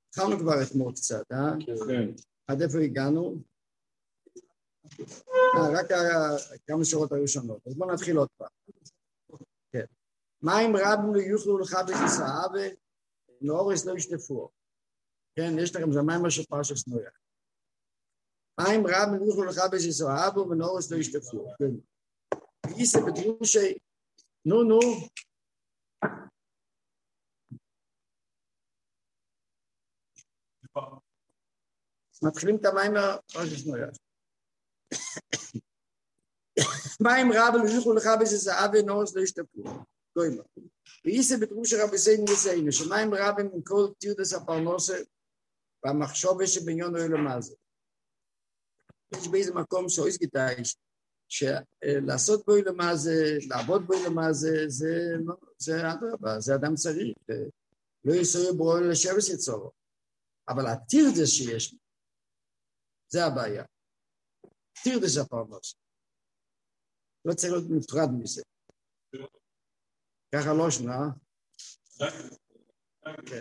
התחלנו כבר אתמול קצת, כן. עד איפה הגענו? רק כמה שורות הראשונות, אז בואו נתחיל עוד פעם. כן. מים רבים לא יוכלו לך בזסאווה, נאורס לא ישטפו. כן, יש לכם, זה מים אשר פרשת נויח. מים רבים לא יוכלו לך בזסאווה, ונאורס לא ישטפו. ואיסה בדרושי, נו. מתחילים את המים פרשת נויח. מים רבים לא יוכלו לך בזסאווה, ונאורס לא ישטפו. ואיסה בדרוש רבי סיינו וסיינו, שמים רבים עם כל תירדס הפרנוסה, והמחשוב שבניון הוא למעזה. יש באיזה מקום שאויס גיטאיש, שלעשות בו למעזה, לעבוד בו למעזה, זה אדם צריך, לא יסוי בו לשבס יצורו. אבל התירדס שיש, זה הבעיה. תירדס הפרנוסה. לא צריך להיות מופרד מזה. ככה לא שנה. כן.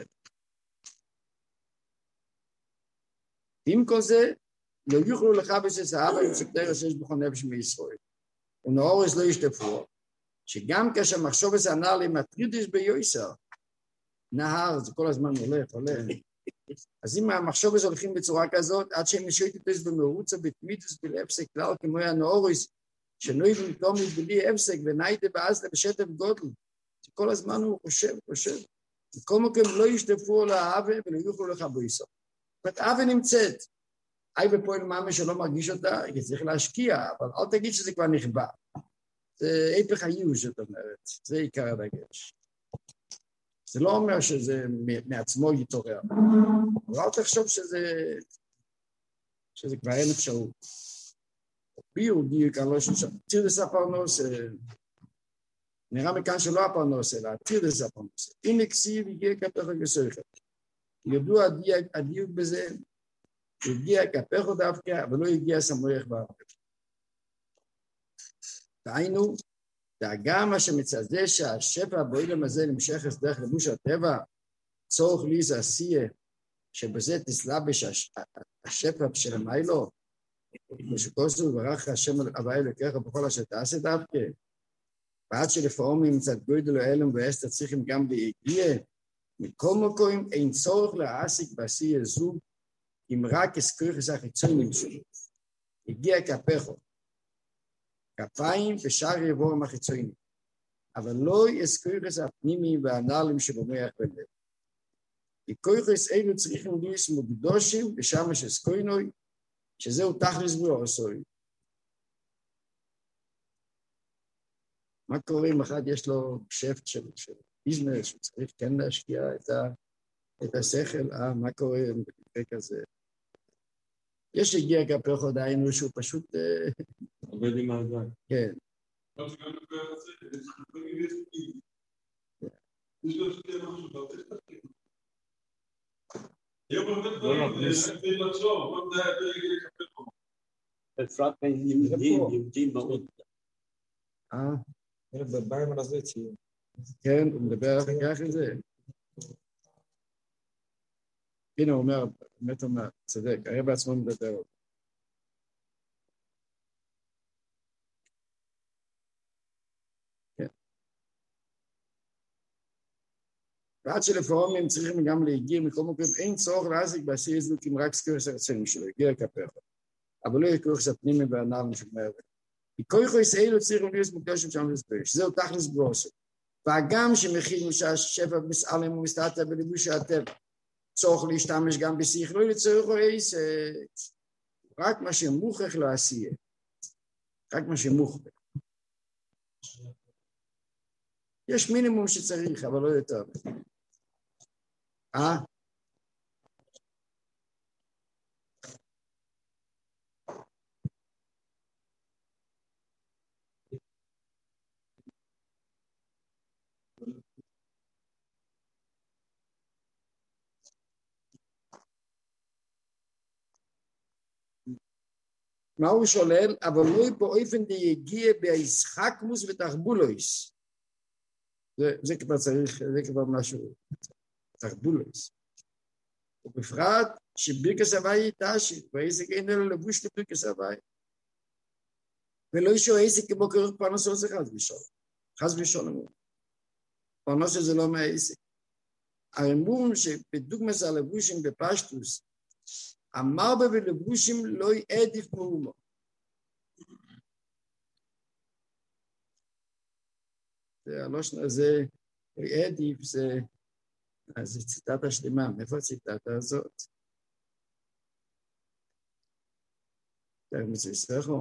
עם כל זה, לא יוכלו לך בססאווה עם ספטר שיש בכל נפש מישראל. ונאורס לא ישטפו, שגם כאשר מחשובס הנעל עם הטרידיש ביועסר, נהר, זה כל הזמן עולה. אז אם המחשובס הולכים בצורה כזאת, עד שהם משויטטס במרוצה, בתמידס בלהפסק כלל, כמו הנאורס, שנוי במקום בלי הפסק, וניידה באזלה בשטף גודל, כל הזמן הוא חושב. כל מקום לא ישטפו על האווה ולא יוכלו לך בויסו. זאת אומרת, האווה נמצאת. אי בפועל מאמה שלא מרגיש אותה, כי צריך להשקיע, אבל אל תגיד שזה כבר נכבה. זה היפך היוש, זאת אומרת. זה עיקר הדגש. זה לא אומר שזה מעצמו יתעורר. אבל אל תחשוב שזה כבר אין אפשרות. ביור גיוק, אני לא חושב, תירדס הפרנוס, נראה מכאן שלא הפרנוס, אלא תירדס הפרנוס. אם נקסיב, הגיע כפך וגסויכת. ידוע הדיוק בזה, הגיע כפך דווקא, אבל לא הגיע סמוייך בארץ. דהיינו, גם מה שמצזה שהשפע באילם הזה נמשך דרך לבוש הטבע, צורך ליזה עשייה, שבזה תסלבש השפע של המיילו, ושכוסו וברך השם על אבאי לקח בכל אשר תעשה דווקא, ועד שלפעמים מצד גודל האלם ואסתר צריכים גם להגיע, מכל מקום אין צורך להעסיק בעשייה זו, אם רק אסכריכס החיצונים שלו. הגיע כפכו, כפיים ושאר יבורם החיצונים, אבל לא אסכריכס הפנימיים והנעלים שבומח בלב. ככויכס אלו צריכים להיות מוקדושים ושמש אסכוינוי, שזהו תכלס באורסוי. מה קורה אם אחד יש לו שפט של ביזנס, שהוא צריך כן להשקיע את השכל, מה קורה במקרה כזה? יש הגיע כפך עוד היינו שהוא פשוט... עובד עם האדם. כן. בפרט יהודים מאוד. במים על הזה ציון. כן, הוא מדבר אחר כך את זה. הנה הוא אומר, באמת אומר, צדק, הרי בעצמו מדבר. כן. ועד שלפעמים הם צריכים גם להגיע מכל מקום, אין צורך להזיק בעשייה זו, כי אם רק סקורס הרצון שלו, הגיע כפך. אבל לא יקרוך שהפנימי והנעלם שמערב. כי כויכו ישראלו צריכים להיות מוקדשים שם לספש, זהו תכלס ברוסו. והגם שמכיל שהשפע מסעלם ומסתעתה בליבוש הטבע, צורך להשתמש גם בשכלו לצורך איס, רק מה שמוכרח לעשייה. רק מה שמוכרח. יש מינימום שצריך, אבל לא יותר. מה הוא שולל? אבל לא באופן דיגיע בישחקמוס ותחבולויס. זה כבר צריך, זה כבר משהו, תחבולויס. ובפרט שברכס הוואי היא תשית, ואיזה אין אלו לבוש לברכס הוואי. ולא ישו איזה כמו כרוך פרנסו זה חס ושלום. חס ושלום. פרנסו זה לא מהאיזה. הרמב"ם שבדוגמס הלבושים בפשטוס, המרבה בלבושים לא יעדיף מאומו. הלושן הזה, לא יעדיף, זה ציטטה שלמה. מאיפה הציטטה הזאת? מצוי סכו.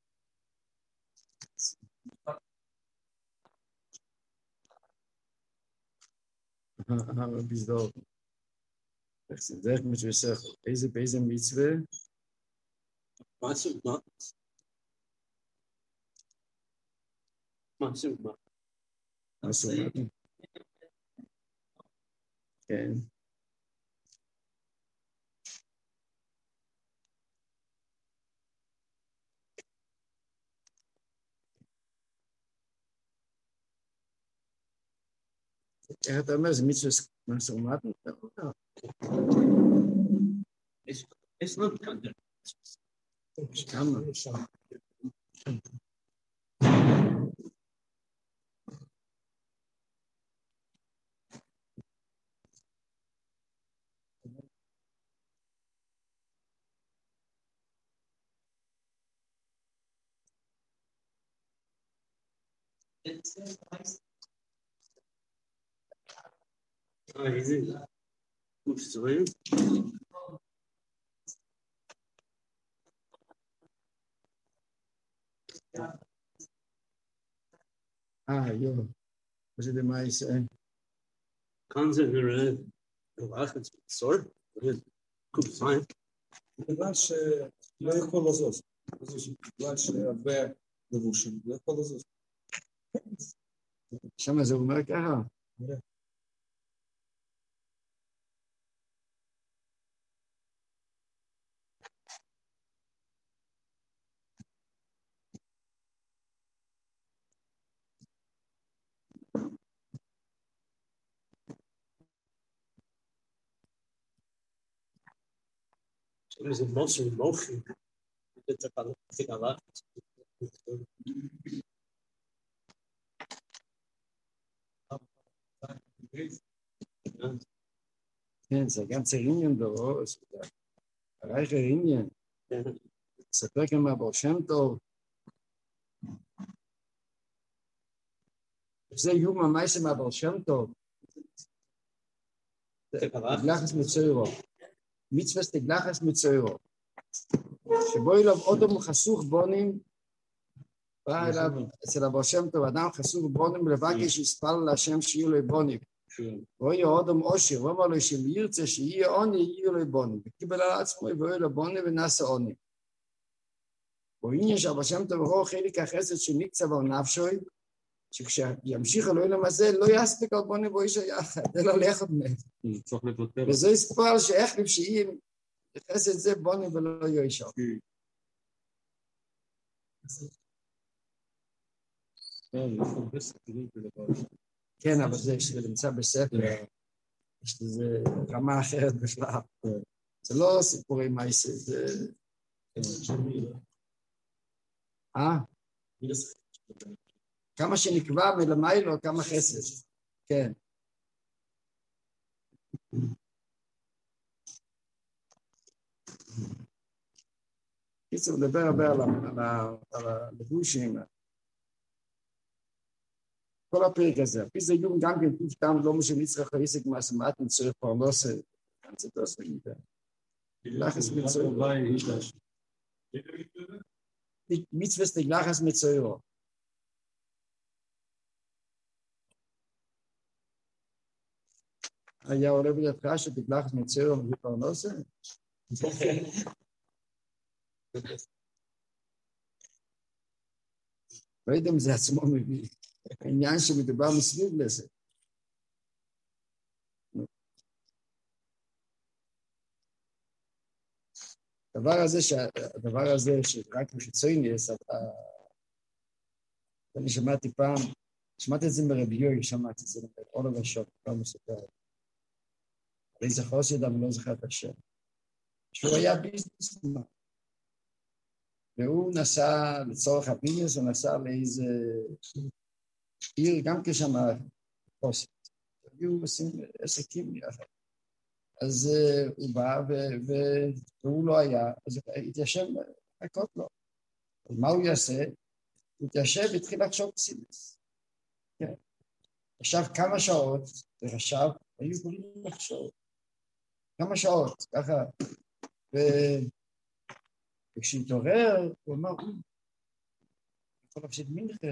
בזדור. איך זה דרך מצוי סכו. באיזה מצווה? מסומת. כן. איך אתה אומר, זה מצווה מסומת? יש לא כאן. כמה? איזה סורים? יו. זה דמה ישראל. כאן זה נראה גבח את סור, קוב זמן. בגלל שלא יכול לזוז. בגלל שהרבה לבושים, לא יכול לזוז. שם זה אומר ככה. זה מוסר מוכי. זה תקלה. כן, זה ganze עניין דרוס. הרייך עניין. ספר כמה בר שם טוב. זה יום המייסה מהבר שם טוב. תגלחס מצוירו. מצווה תגלחס מצוירו. שבו אליו אודם חסוך בונים, בא אליו אצל הבר שם טוב, אדם חסוך בונים לבקש יספל להשם שיהיו לו בונים. ואוי אודם אושר, ואומר לו שאם ירצה שיהיה עוני, יהיו לו בונים. וקיבל על עצמו, ואוי לו בונים ונעשה עוני. ועניין שהבר שם טוב רואה חלק החסד שנקצב על נפשוי, שכשימשיך אלוהים הזה, לא יספיק על בונים ואוי שיחד, אלא לכת מהם. וזה יספר שאיך לפשיעים, חסד זה בונים ולא יוישר. כן, אבל זה נמצא בספר, יש לזה רמה אחרת בכלל. זה לא סיפורי מייסה, זה... כמה שנקבע מלמיילו, כמה חסד. כן. קיצור, מדבר הרבה על הלבושים. כל הפרק הזה. פי זה יום גם כן טוב טעם לא משהו נצטרך להיסק מהסמאט נצטרך פרנוס. זה תעשה איתה. לחס מצוירו. מצווה לחס מצוירו. היה עולה בידך שתגלחס מצוירו מביא פרנוס? לא יודע אם זה עצמו מביא. העניין שמדובר מסביב לזה. הדבר הזה שרק מחיצוינס, אני שמעתי פעם, שמעתי את זה מרבי יוי, שמעתי את זה, עוד הראשון, פעם מסופר. איזה חוסד, אבל לא זכר את השם. שהוא היה ביזנסמן. והוא נסע לצורך הביזנס, הוא נסע לאיזה עיר, גם כשם חוסד. היו עושים עסקים יחד. אז הוא בא והוא לא היה, אז התיישב לחכות לו. אז מה הוא יעשה? הוא התיישב והתחיל לחשוב סיבס. כן. עכשיו כמה שעות, וחשב, היו יכולים לחשוב. כמה שעות, ככה. וכשהתעורר, הוא אמר, הוא יכול להפסיד מנחה.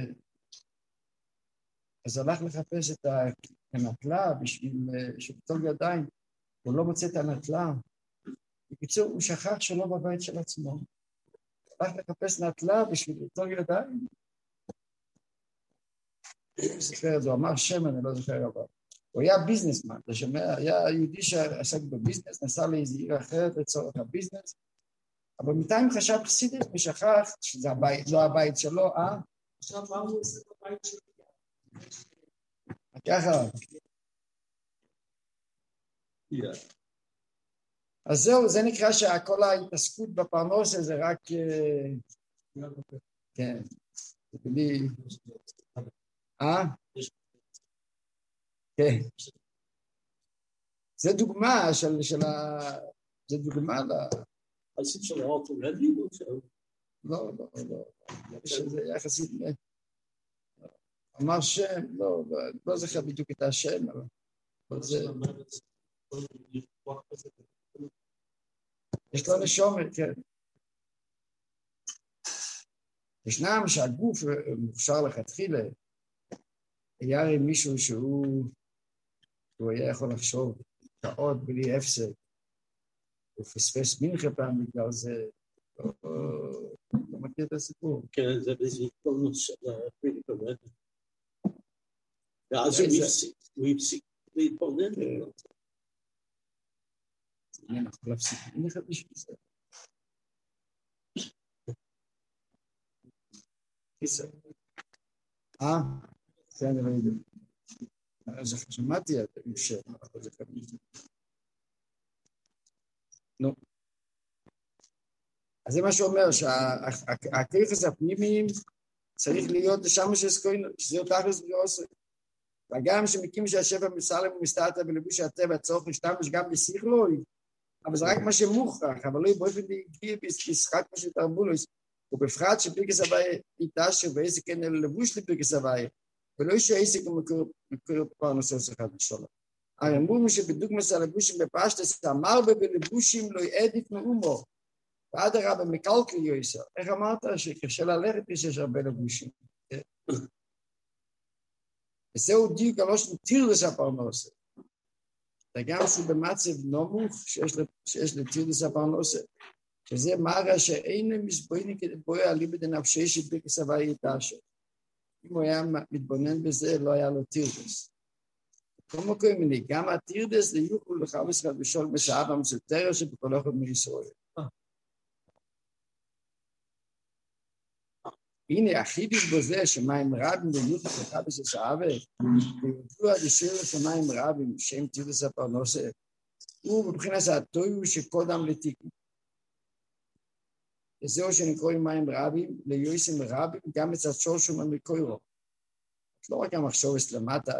אז הלך לחפש את הנטלה בשביל שבתול ידיים. הוא לא מוצא את הנטלה. בקיצור, הוא שכח שלא בבית של עצמו. הלך לחפש נטלה בשביל בתול ידיים. הוא זוכר את זה, הוא אמר שם, אני לא זוכר אבל. הוא היה ביזנסמן, אתה שומע? היה יהודי שעסק בביזנס, נסע לאיזו עיר אחרת לצורך הביזנס, אבל בינתיים חשב חסידית ושכח שזה לא הבית שלו, עכשיו מה הוא עושה בבית שלו? ככה. אז זהו, זה נקרא שכל ההתעסקות בפרנסה זה רק... כן. זה בלי... כן. זה דוגמה של ה... זה דוגמה ל... עשית של האוטו רבי? לא. שזה יחסית... אמר שם, לא זוכר בדיוק את השם, אבל זה... יש לו נשומת, כן. ישנם שהגוף מוכשר לכתחילה, היה הרי מישהו שהוא היה יכול לחשוב שעות בלי הפסק, הוא פספס מנחה פעם בגלל זה, לא מכיר את הסיפור. כן, זה באיזו התפולנות של הפריטיקה, ואז הוא הפסיק להתפולנן. אני יכול להפסיק מנחה בשביל זה. זה אני לא יודע. אז שמעתי את זה, אבל זה כמובן. נו. אז זה מה שאומר, שהכיחס הפנימיים צריך להיות לשם שזה אותך לסביעוסי. וגם שמקים שהשפע מסלם ומסתעתה בלבוש הטבע צורך להשתמש גם בשיחלוי, אבל זה רק מה שמוכרח, אבל לא באופן להגיע בשחק מה שתרבו לו, ובפחד שפרקס הוואי יתעשר ואיזה כן לבוש לפרקס הוואי, ולא יש עסק ומקור פרנסו אחד בשולם. הרי אמרו שבדוגמס הלבושים בפשטס, אמר בלבושים לא יעדיף מאומו, ועד הרבה מקלקל יויסר. איך אמרת שקשה ללכת יש הרבה לבושים? וזהו דיוק הלושן טירדס הפרנסה. וגם שהוא במצב נמוך שיש לטירדס הפרנסה, שזה מראה שאין מסבוינים כדי בואי אליבא דנפשי שפרקס הוואי יתעשר. אם הוא היה מתבונן בזה, לא היה לו טירדס. כל מקום מיני, גם הטירדס ליוכלו לחבס חד ושול מסעב המסותר שבכל אוכל מישראל. הנה, החידוש בזה שמים רבים ליוכלו לחבס מסעב, ויוכלו הדשיר לשמים רבים, שם טירדס הפרנסה, הוא מבחינת התויו שקודם לתיקון. וזהו שנקראים מים רבים, ליועסים רבים, גם מצד שורשו ממקורו. לא רק המחשובס למטה,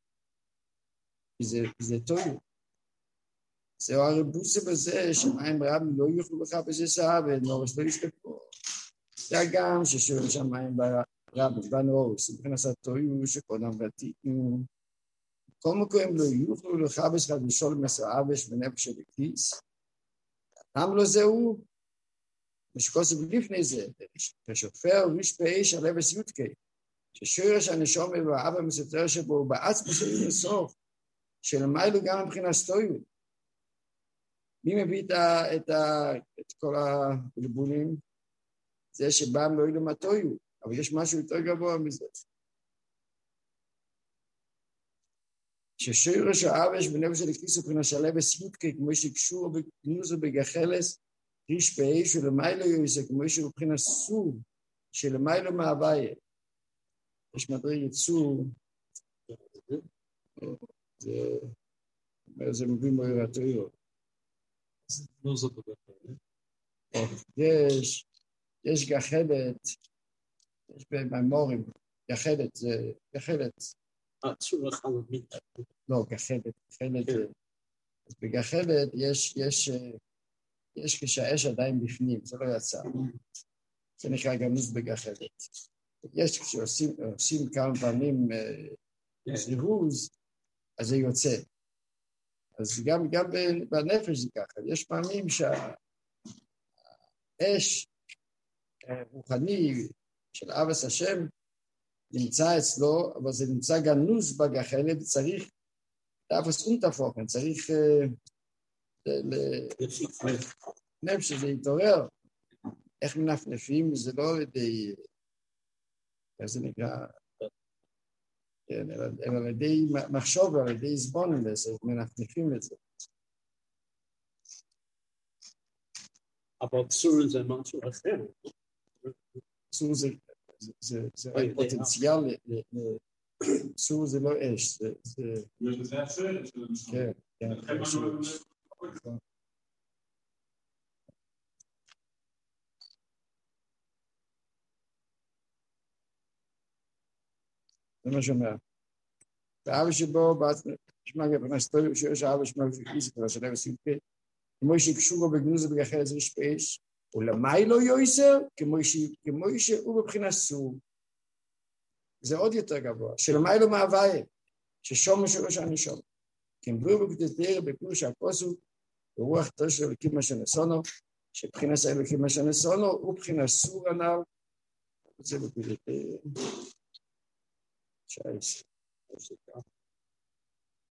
זה טוב. זהו הרבוסה בזה, שמים רבים לא יוכלו לך בזה סעבה, נורס לא ישתפו. זה גם ששואל שם מים רבים, בנורס, מבחינת הטויו שקודם ותיקנו. כל מקום לא יוכלו לך בשחד לשאול מסעבש ונפש בכיס. גם לא זהו, משקוסף לפני זה, כשופר משפה איש על אבס יודקי, ששורש הנשום ואבא מסתר שבו הוא בעצמו של לסוף, שלמיילו גם מבחינה סטויות. מי מביא את כל הבלבולים? זה שבם לא ילו מטויו, אבל יש משהו יותר גבוה מזה. ששורש האבש בנפש של הכיס מבחינה של אבס יודקי, כמו שקשור בגנוזו בגחלס, איש באיש ולמיילו יויסה, כמו שהוא מבחינת סוג שלמיילו מהוויה. יש מדריג צור, זה זה מביא מוירטויות. לא זאת אומרת. יש גחלת, יש בממורים, גחלת, זה גחלת. צורה חלומית. לא, גחלת, אז בגחלת יש כשהאש עדיין בפנים, זה לא יצא. זה נקרא גנוז בגחלת. יש כשעושים כמה פעמים זירוז, אז זה יוצא. אז גם בנפש זה ככה. יש פעמים שהאש רוחני של אבס השם נמצא אצלו, אבל זה נמצא גנוז בגחלת, צריך דאפס אונטרפוכן, צריך לפני שזה יתעורר. איך מנפנפים, זה לא על ידי, איך זה נקרא, אלא על ידי מחשוב, על ידי זבון, מנפנפים את זה. אבל צור זה משהו אחר. צור זה רק פוטנציאל, צור זה לא אש, זה... כן, כן. זה מה שאומר. ואבא שבו, שמע גפנס, שיש אבא שמע ופיזיקה, שלא וסיפי, כמו שקשור בגנוז ובגחלת זה שפש, ולמי לא יויסר, כמו שהוא בבחינה סור. זה עוד יותר גבוה, שלמי לא מהווה, ששום משהו שאני שום. כי הם בואו בקטטר, בפירוש הפוסוק, ברוח תושר אלוקים מה שנסונו, שבחינה אלוקים מה שנסונו, הוא בחינה סור הנ"ל, זה בקטטר. Scheiße.